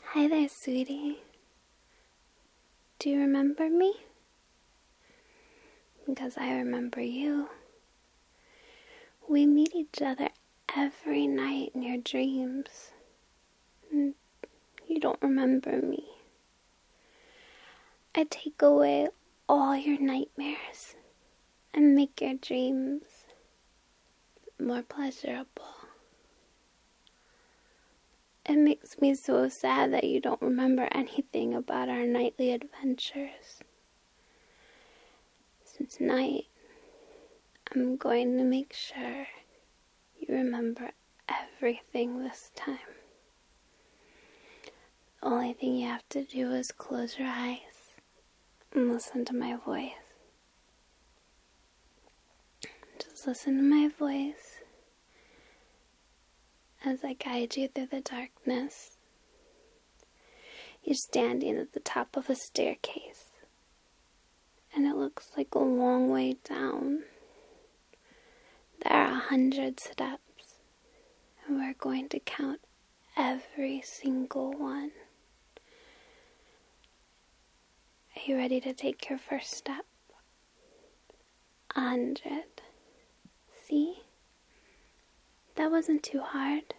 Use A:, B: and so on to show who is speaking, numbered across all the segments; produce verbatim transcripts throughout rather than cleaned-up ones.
A: Hi there, sweetie. Do you remember me? Because I remember you. We meet each other every night in your dreams. And you don't remember me. I take away all your nightmares and make your dreams more pleasurable. It makes me so sad that you don't remember anything about our nightly adventures. So tonight, I'm going to make sure you remember everything this time. The only thing you have to do is close your eyes and listen to my voice. Just listen to my voice as I guide you through the darkness. You're standing at the top of a staircase, and it looks like a long way down. There are a hundred steps, and we're going to count every single one. Are you ready to take your first step? A hundred. See? That wasn't too hard.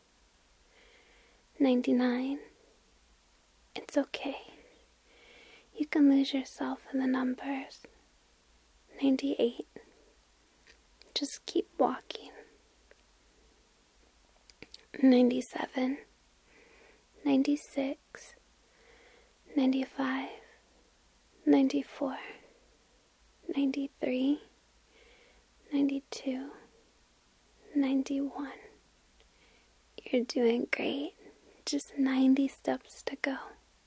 A: ninety-nine. It's okay. You can lose yourself in the numbers. ninety-eight. Just keep walking. ninety-seven. ninety-six. ninety-five. ninety-four. ninety-three. ninety-two. ninety-one. You're doing great. Just ninety steps to go.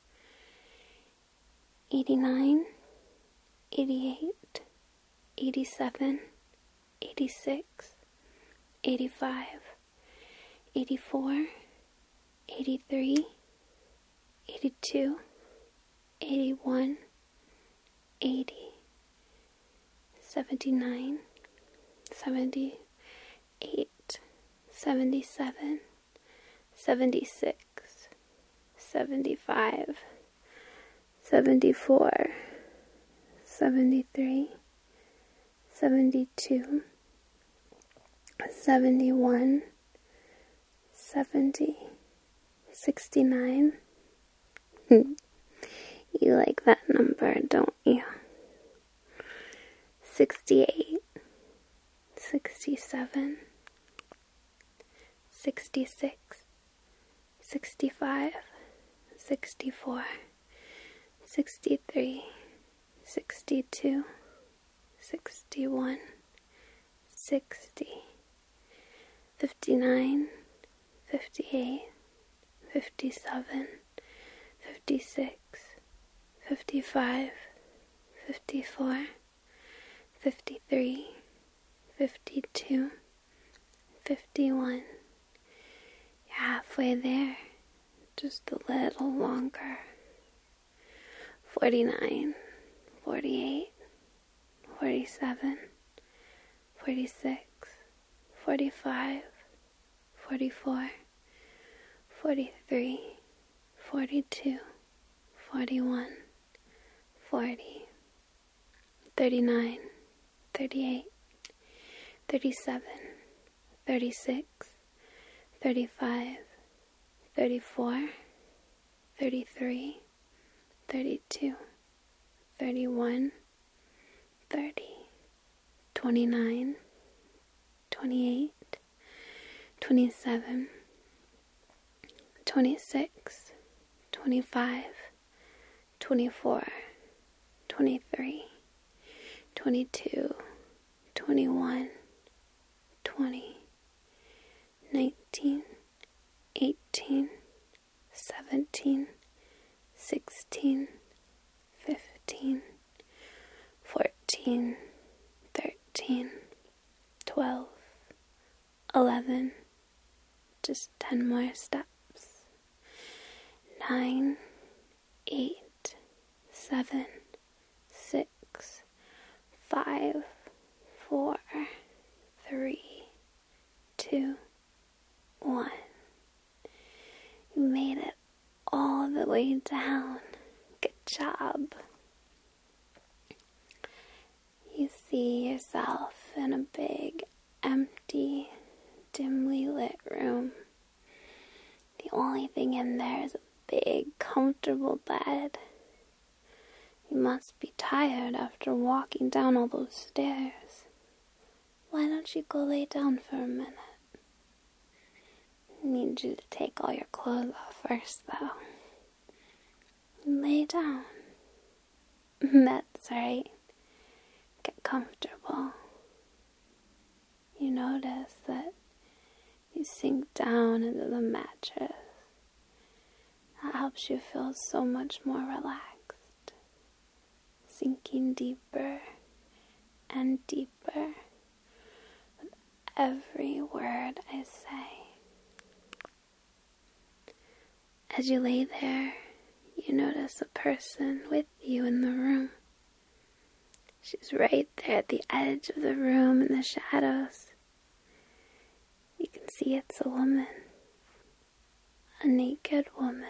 A: eighty-nine, eighty-eight, eighty-seven, eighty-six, eighty-five, eighty-four, eighty-three, eighty-two, eighty-one, eighty, seventy-nine, seventy. Eight, seventy-seven, seventy-six, seventy-five, seventy-four, seventy-three, seventy-two, seventy-one, seventy, sixty-nine. You like that number, don't you? sixty-eight, sixty-seven, sixty-six, sixty-five, sixty-four, sixty-three, sixty-two, sixty-one, sixty, fifty-nine, fifty-eight, fifty-seven, fifty-six, fifty-five, fifty-four, fifty-three, fifty-two, fifty-one. You're halfway there, just a little longer. forty-nine, forty-eight, forty-seven, forty-six, forty-five, forty-four, forty-three, forty-two, forty-one, forty, thirty-nine, thirty-eight, thirty-seven, thirty-six, thirty-five, thirty-four, thirty-three, thirty-two, thirty-one, thirty, twenty-nine, twenty-eight, twenty-seven, twenty-six, twenty-five, twenty-four, twenty-three, twenty-two, twenty-one, twenty, nineteen, eighteen, seventeen, sixteen, fifteen, fourteen, thirteen, twelve, eleven, just ten more steps. nine, eight, seven, six, five, four, three, two, one. You made it all the way down. Good job. You see yourself in a big, empty, dimly lit room. The only thing in there is a big, comfortable bed. You must be tired after walking down all those stairs. Why don't you go lay down for a minute? I need you to take all your clothes off first, though. Lay down. That's right. Get comfortable. You notice that you sink down into the mattress. That helps you feel so much more relaxed. Sinking deeper and deeper with every word I say. As you lay there, you notice a person with you in the room. She's right there at the edge of the room in the shadows. You can see it's a woman. A naked woman.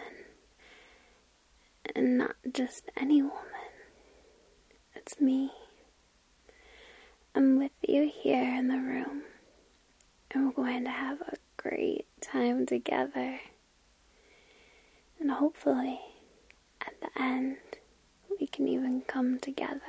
A: And not just any woman. It's me. I'm with you here in the room. And we're going to have a great time together. And hopefully, at the end, we can even come together.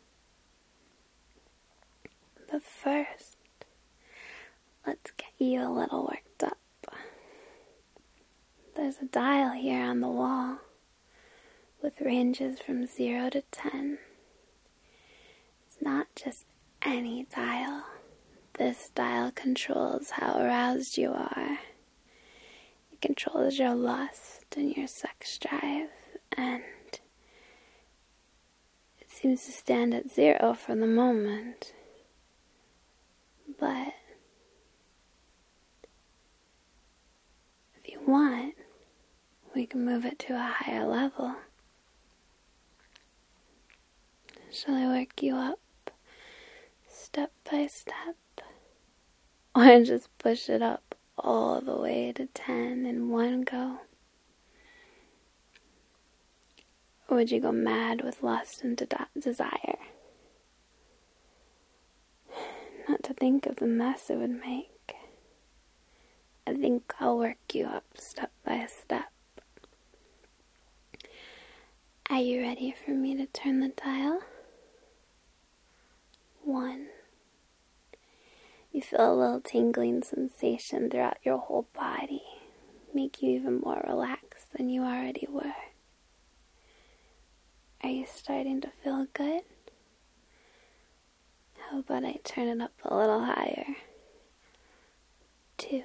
A: But first, let's get you a little worked up. There's a dial here on the wall with ranges from zero to ten. It's not just any dial. This dial controls how aroused you are. It controls your lust and your sex drive, and it seems to stand at zero for the moment. But if you want, we can move it to a higher level. Shall I work you up step by step? Or just push it up all the way to ten in one go? Or would you go mad with lust and de- desire? Not to think of the mess it would make. I think I'll work you up step by step. Are you ready for me to turn the dial? One. You feel a little tingling sensation throughout your whole body, make you even more relaxed than you already were. Are you starting to feel good? How about I turn it up a little higher? Two.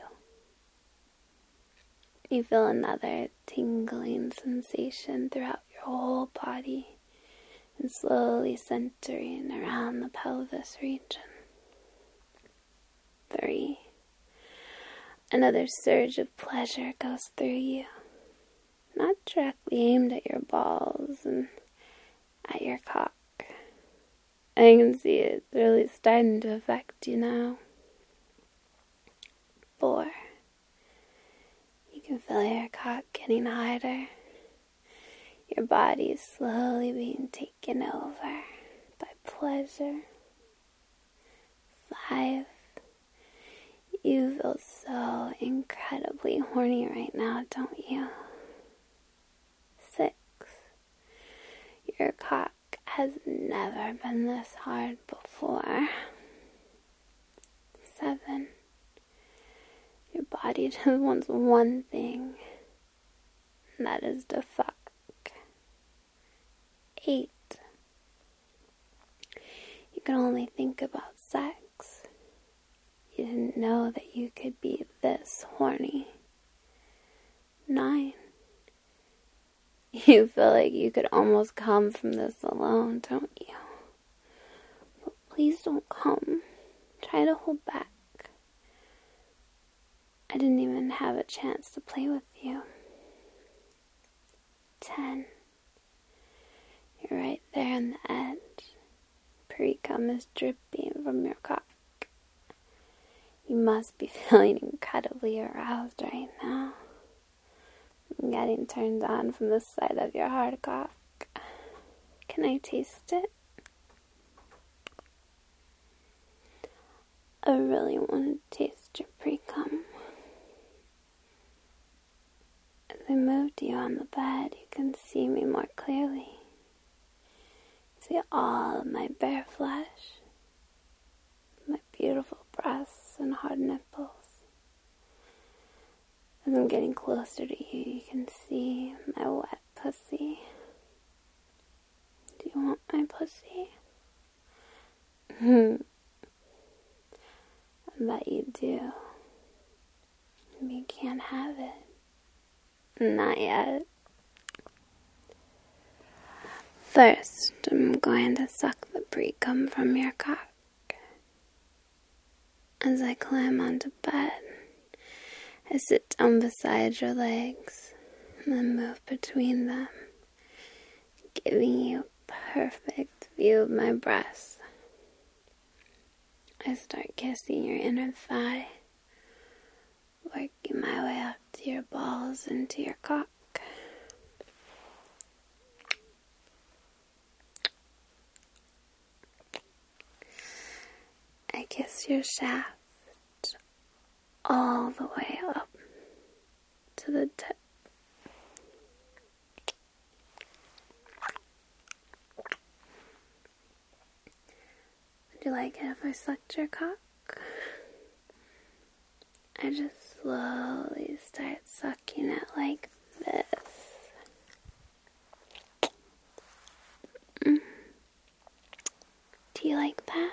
A: You feel another tingling sensation throughout your whole body and slowly centering around the pelvis region. Three. Another surge of pleasure goes through you, not directly aimed at your balls and at your cock. I can see it's really starting to affect you now. Four. You can feel your cock getting harder. Your body is slowly being taken over by pleasure. Five. You feel so incredibly horny right now, don't you? Six. Your cock has never been this hard before. Seven. Your body just wants one thing, and that is to fuck. Eight. You can only think about sex. You didn't know that you could be this horny. Nine. You feel like you could almost come from this alone, don't you? But please don't come. Try to hold back. I didn't even have a chance to play with you. Ten. You're right there on the edge. Pre-cum is dripping from your cock. You must be feeling incredibly aroused right now. getting turned on from the sight of your hard cock. Can I taste it? I really want to taste your pre-cum. As I move to you on the bed, you can see me more clearly. See all of my bare flesh, my beautiful breasts and hard nipples. As I'm getting closer to you, you can see my wet pussy. Do you want my pussy? I bet you do. You can't have it. Not yet. First, I'm going to suck the pre-cum from your cock. As I climb onto bed, I sit down beside your legs and then move between them, giving you a perfect view of my breasts. I start kissing your inner thigh, working my way up to your balls and to your cock. I kiss your shaft all the way up to the tip. Would you like it if I sucked your cock? I just slowly start sucking it like this. Mm. Do you like that?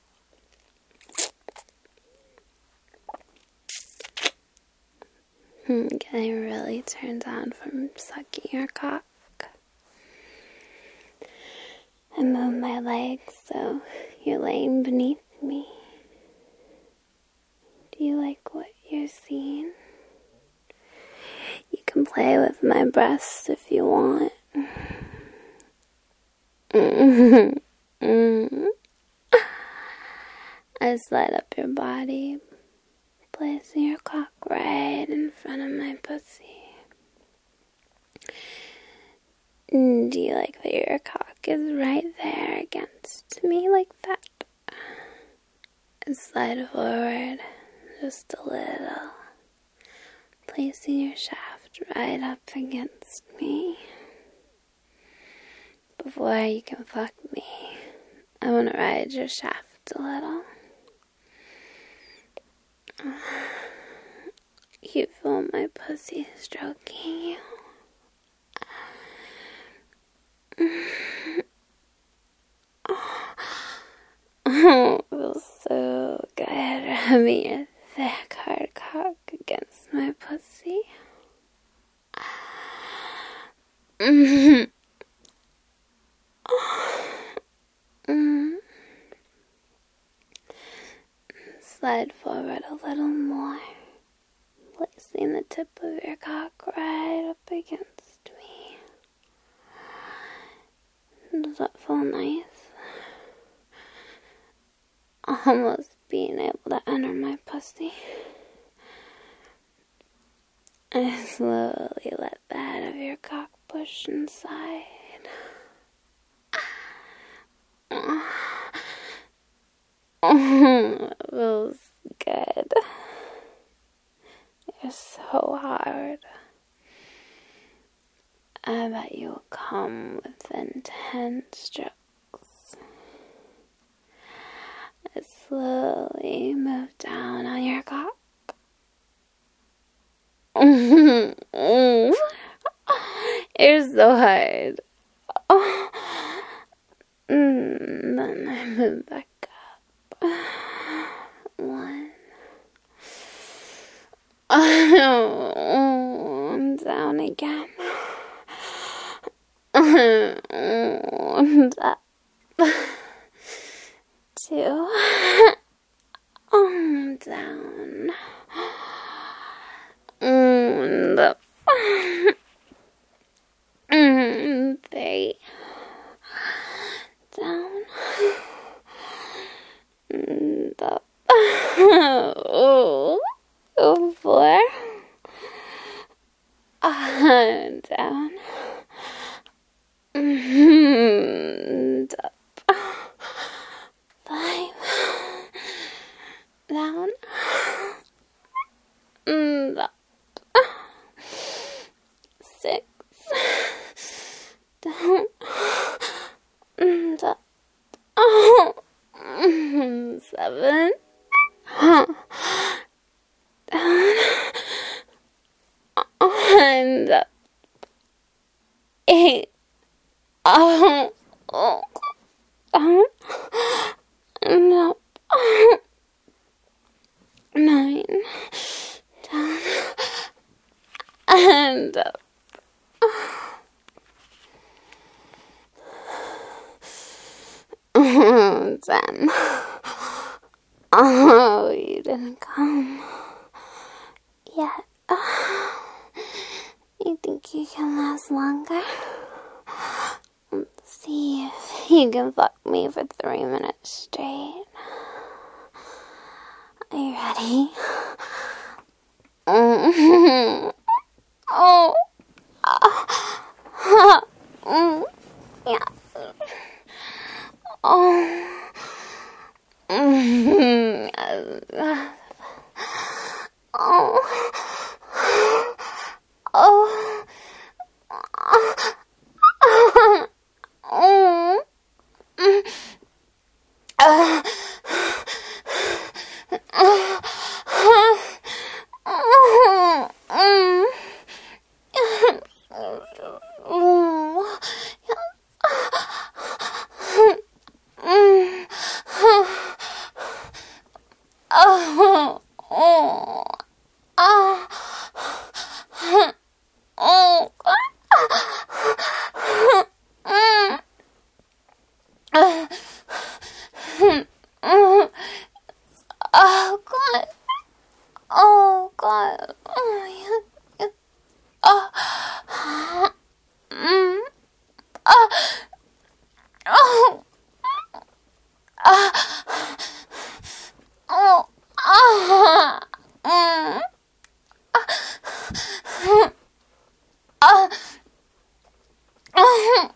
A: I'm getting really turned on from sucking your cock. I move my legs so you're laying beneath me. Do you like what you're seeing? You can play with my breasts if you want. I slide up your body, placing your cock right in front of my pussy. Do you like that your cock is right there against me like that? And slide forward just a little, placing your shaft right up against me. Before you can fuck me, I want to ride your shaft a little. You feel my pussy stroking you. Oh, it feels so good having your thick hard cock against my pussy. Mm-hmm. Mm. Slide forward a little more, placing the tip of your cock right up against me. Does that feel nice? Almost being able to enter my pussy. I slowly let the head of your cock push inside. Oh, it feels good. You're so hard. I bet you'll come within ten strokes. I slowly move down on your cock. You're so hard. Oh. Mm, then I move back up. One. Oh, I'm down again. And up. Two. Oh, down. And up. And three. Down. And up. Oh. Oh, four. down, and up, five, down, and up, six, down, and up, seven, down, and up, eight, oh, oh, down, and up, nine, down, and up, ten. Oh, you didn't come yet. You think you can last longer? Let's see if you can fuck me for three minutes straight. Are you ready? Mm-hmm. Oh. Uh, mm. Yeah. Oh. Mm-hmm. Oh. Oh. Oh. Uh. Oh God! Oh God! Oh yeah! Oh, mm, oh, oh, oh, oh, oh, mm, oh, oh,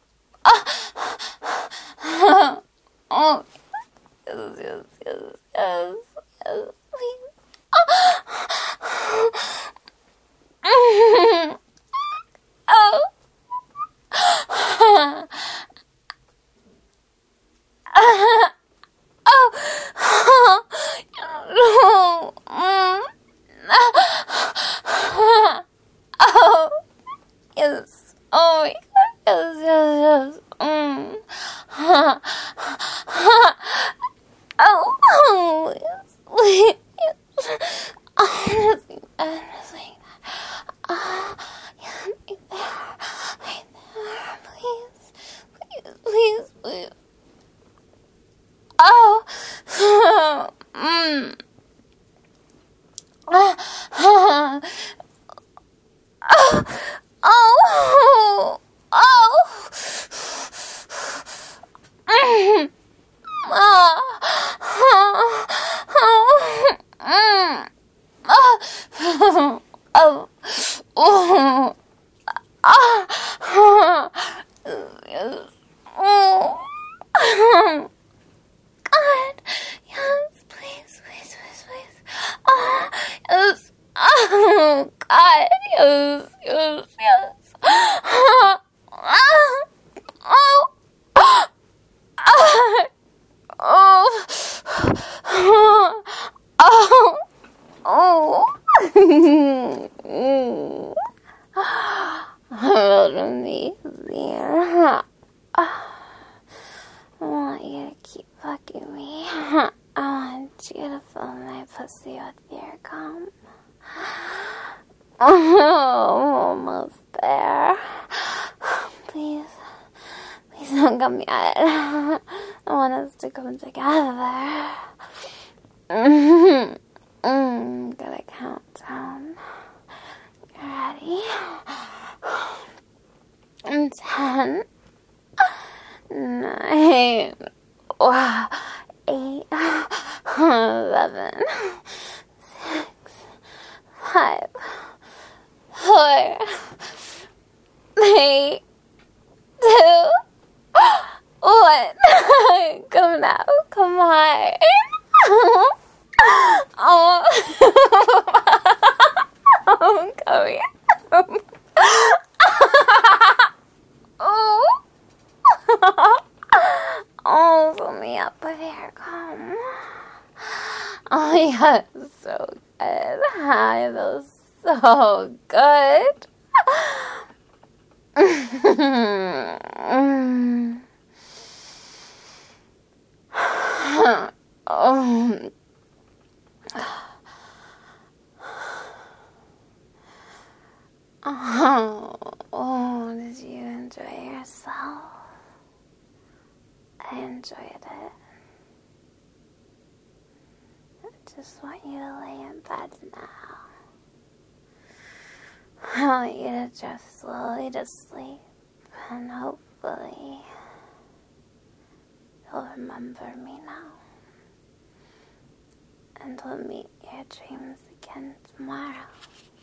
A: oh, oh, yes, yes, yes, yes, yes, please. Oh. Oh. Oh. Oh. Yes. Oh my God. Yes, yes, yes. Mm. Oh. Oh. Yes. Wait. Yes. Oh, just like that. Just like that. Oh. Yeah, right there. Right there. Please. Please, please, please. Oh. Mm. Oh. Oh. Oh. Oh. Mm. Oh. Oh. Mm. Oh. Oh. Oh. Oh. Yes. Oh. God. Yes. Please, please, please, please. Oh. Yes. Oh. God. Yes. Yes. Yes. Oh. Oh. Oh. Oh. Oh. Oh. Hold me there. I want you to keep fucking me. I want you to fill my pussy with your cum. Oh, I'm almost there. Please. Please don't come yet. I want us to come together. Mm-hmm. Mm, gotta count down. You ready? Ten, nine, eight, eleven, six, five, four, four, three, two, one. Come now, come on. Oh, I'm coming. Oh, oh, fill me up with air, come. Oh my god, so good. I feel so good. Oh. Oh, oh, did you enjoy yourself? I enjoyed it. I just want you to lay in bed now. I want you to drift slowly to sleep, and hopefully you'll remember me now. And we'll meet your dreams again tomorrow.